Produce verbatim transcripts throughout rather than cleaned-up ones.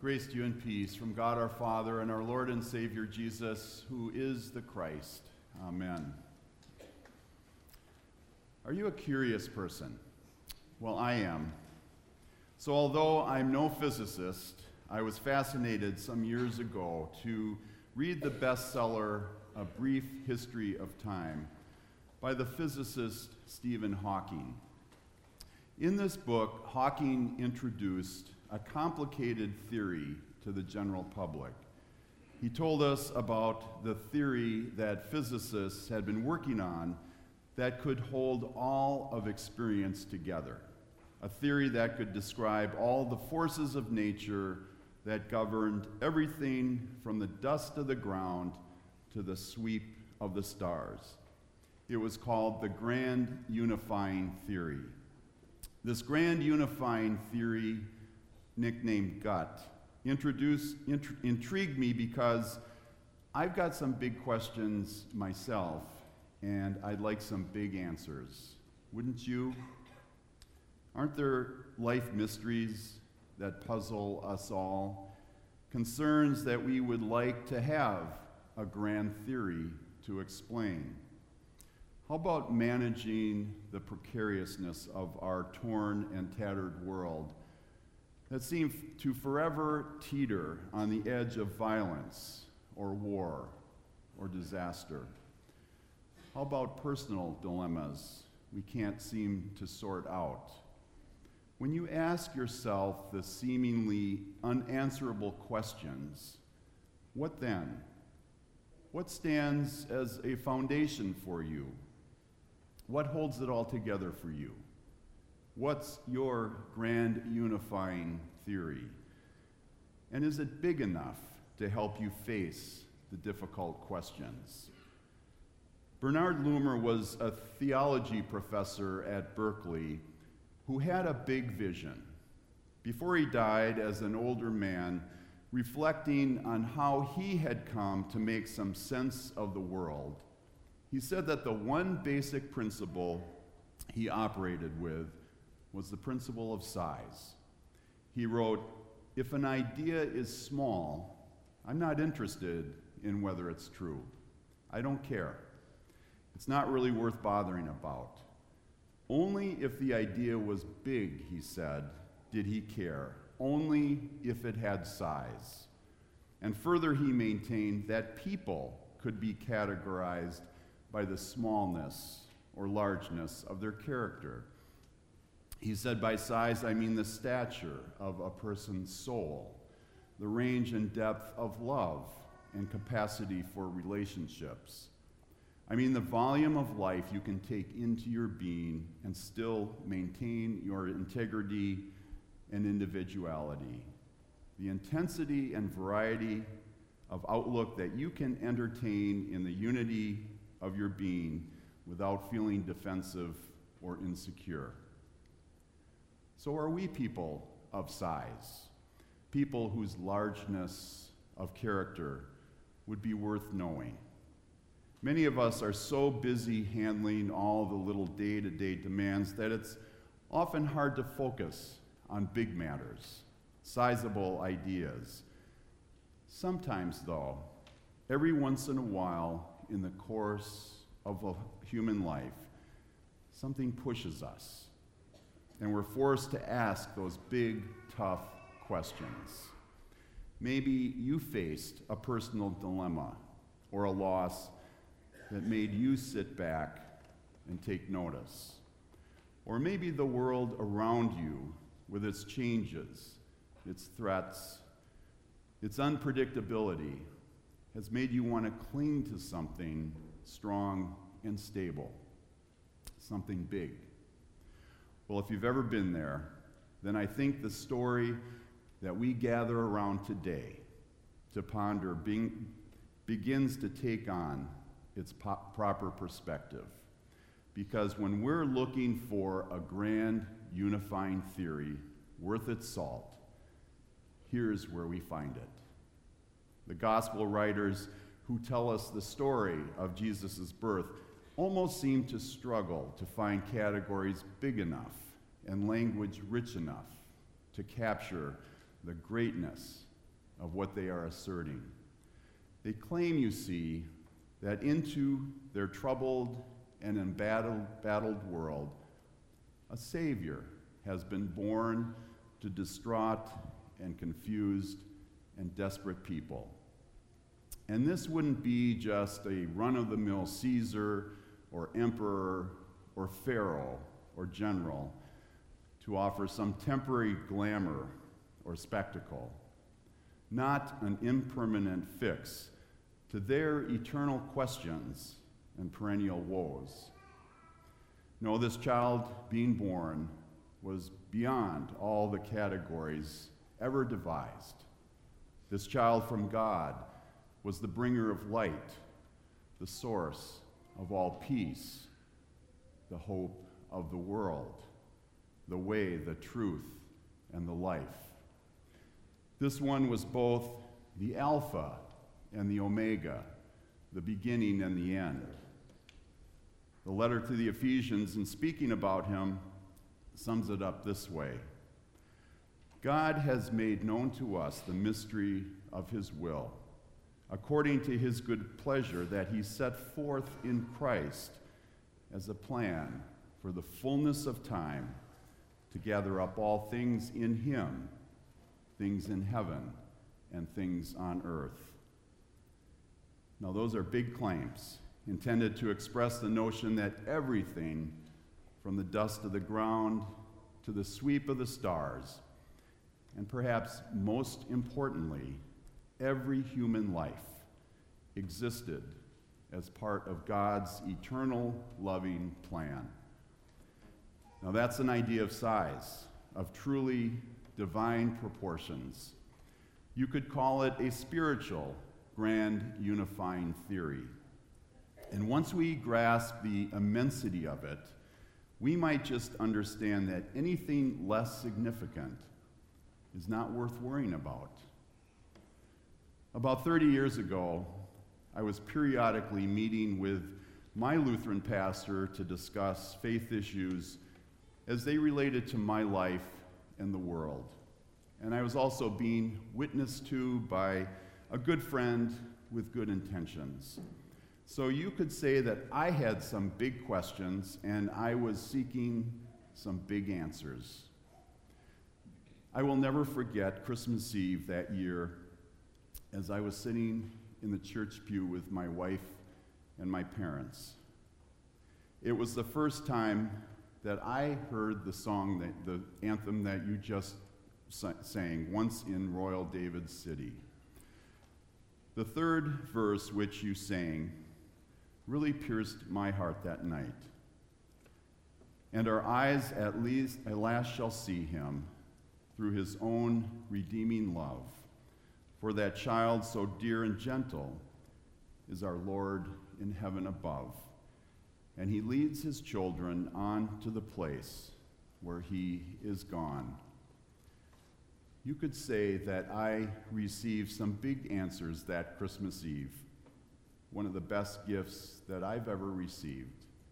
Grace to you and peace from God our Father and our Lord and Savior Jesus, who is the Christ. Amen. Are you a curious person? Well, I am. So although I'm no physicist, I was fascinated some years ago to read the bestseller, A Brief History of Time, by the physicist Stephen Hawking. In this book, Hawking introduced a complicated theory to the general public. He told us about the theory that physicists had been working on that could hold all of experience together, a theory that could describe all the forces of nature that governed everything from the dust of the ground to the sweep of the stars. It was called the Grand Unifying Theory. This Grand Unifying Theory, nicknamed GUT, introduced, int- intrigued me because I've got some big questions myself, and I'd like some big answers. Wouldn't you? Aren't there life mysteries that puzzle us all? Concerns that we would like to have a grand theory to explain? How about managing the precariousness of our torn and tattered world that seem to forever teeter on the edge of violence or war or disaster? How about personal dilemmas we can't seem to sort out? When you ask yourself the seemingly unanswerable questions, what then? What stands as a foundation for you? What holds it all together for you? What's your grand unifying theory? And is it big enough to help you face the difficult questions? Bernard Loomer was a theology professor at Berkeley who had a big vision. Before he died, as an older man, reflecting on how he had come to make some sense of the world, he said that the one basic principle he operated with was the principle of size. He wrote, "If an idea is small, I'm not interested in whether it's true. I don't care. It's not really worth bothering about. Only if the idea was big," he said, "did he care. Only if it had size." And further, he maintained that people could be categorized by the smallness or largeness of their character. He said, by size, I mean the stature of a person's soul, the range and depth of love and capacity for relationships. I mean the volume of life you can take into your being and still maintain your integrity and individuality. The intensity and variety of outlook that you can entertain in the unity of your being without feeling defensive or insecure. So are we people of size, people whose largeness of character would be worth knowing? Many of us are so busy handling all the little day-to-day demands that it's often hard to focus on big matters, sizable ideas. Sometimes, though, every once in a while in the course of a human life, something pushes us, and we're forced to ask those big, tough questions. Maybe you faced a personal dilemma or a loss that made you sit back and take notice. Or maybe the world around you, with its changes, its threats, its unpredictability, has made you want to cling to something strong and stable, something big. Well, if you've ever been there, then I think the story that we gather around today to ponder being, begins to take on its po- proper perspective. Because when we're looking for a grand unifying theory worth its salt, here's where we find it. The gospel writers who tell us the story of Jesus' birth almost seem to struggle to find categories big enough and language rich enough to capture the greatness of what they are asserting. They claim, you see, that into their troubled and embattled battled world, a Savior has been born to distraught and confused and desperate people. And this wouldn't be just a run-of-the-mill Caesar or emperor or pharaoh or general to offer some temporary glamour or spectacle, not an impermanent fix to their eternal questions and perennial woes. No, this child being born was beyond all the categories ever devised. This child from God was the bringer of light, the source of all peace, the hope of the world, the way, the truth, and the life. This one was both the Alpha and the Omega, the beginning and the end. The letter to the Ephesians, in speaking about him, sums it up this way. God has made known to us the mystery of his will, according to his good pleasure that he set forth in Christ as a plan for the fullness of time to gather up all things in him, things in heaven and things on earth. Now, those are big claims intended to express the notion that everything, from the dust of the ground to the sweep of the stars, and perhaps most importantly, every human life existed as part of God's eternal loving plan. Now, that's an idea of size, of truly divine proportions. You could call it a spiritual, grand unifying theory. And once we grasp the immensity of it, we might just understand that anything less significant is not worth worrying about. About thirty years ago, I was periodically meeting with my Lutheran pastor to discuss faith issues as they related to my life and the world. And I was also being witnessed to by a good friend with good intentions. So you could say that I had some big questions and I was seeking some big answers. I will never forget Christmas Eve that year as I was sitting in the church pew with my wife and my parents. It was the first time that I heard the song, that, the anthem that you just sang, Once in Royal David's City. The third verse which you sang really pierced my heart that night. And our eyes at least at last shall see him through his own redeeming love. For that child so dear and gentle is our Lord in heaven above. And he leads his children on to the place where he is gone. You could say that I received some big answers that Christmas Eve, one of the best gifts that I've ever received.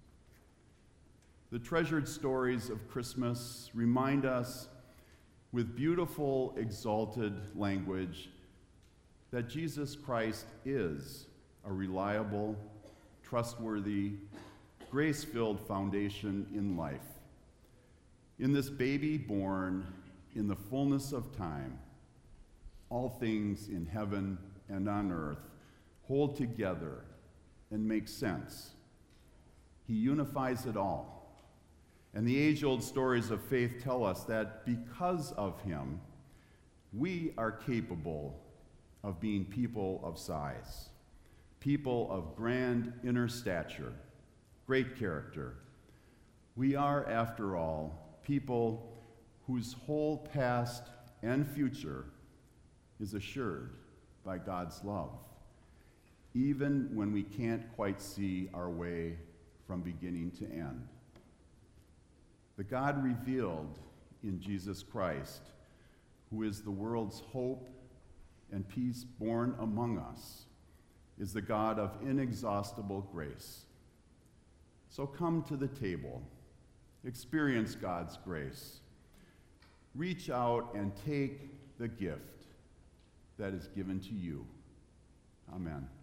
The treasured stories of Christmas remind us with beautiful, exalted language that Jesus Christ is a reliable, trustworthy, grace-filled foundation in life. In this baby born in the fullness of time, all things in heaven and on earth hold together and make sense. He unifies it all. And the age-old stories of faith tell us that because of him, we are capable of being people of size, people of grand inner stature, great character. We are, after all, people whose whole past and future is assured by God's love, even when we can't quite see our way from beginning to end. The God revealed in Jesus Christ, who is the world's hope and peace born among us, is the God of inexhaustible grace. So come to the table, experience God's grace, reach out and take the gift that is given to you. Amen.